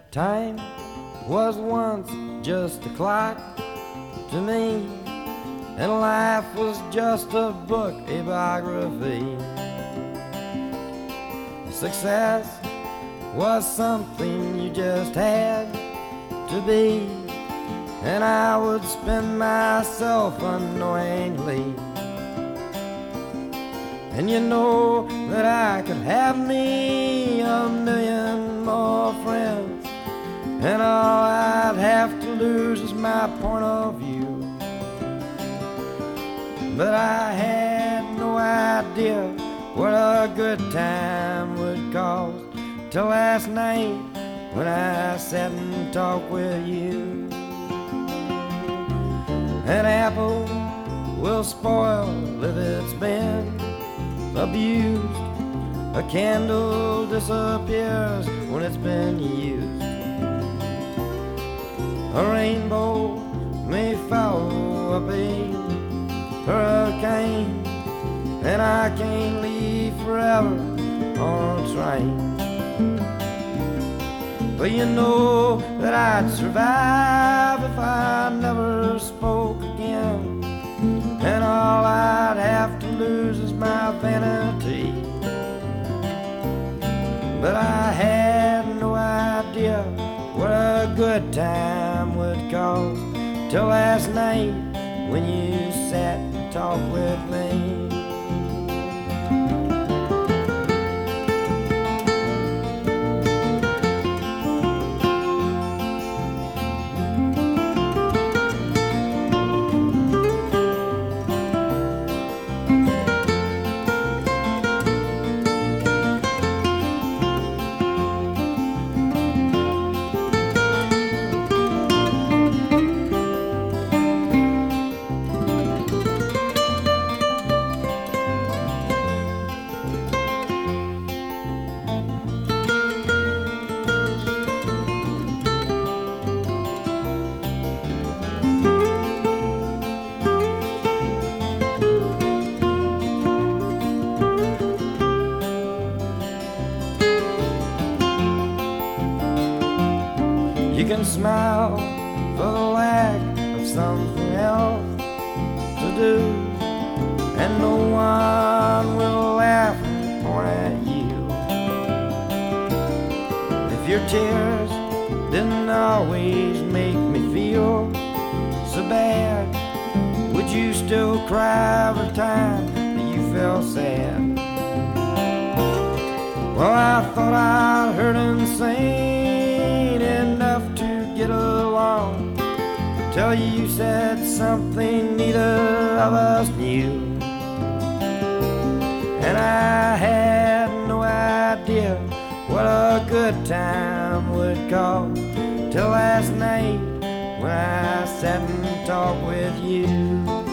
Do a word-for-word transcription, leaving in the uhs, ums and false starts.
Time was once just a clock to me, and life was just a book, a biography. Success was something you just had to be, and I would spend myself unknowingly. And you know that I could have me a million more friends, and all I'd have to lose is my point of view. But I had no idea what a good time would cost till last night when I sat and talked with you. An apple will spoil if it's been abused. A candle disappears when it's been used. A rainbow may follow a big hurricane, and I can't leave forever on a train. But you know that I'd survive if I never spoke again, and all I'd have to lose is my vanity. But I had no idea what a good time would cost till last night when you sat and talked with me. You can smile for the lack of something else to do, and no one will laugh and point at you. If your tears didn't always make me feel so bad, would you still cry every time that you felt sad? Well, I thought I'd heard insane enough to get along till you said something neither of us knew. And I had no idea what a good time would cost till last night when I sat and talked with you.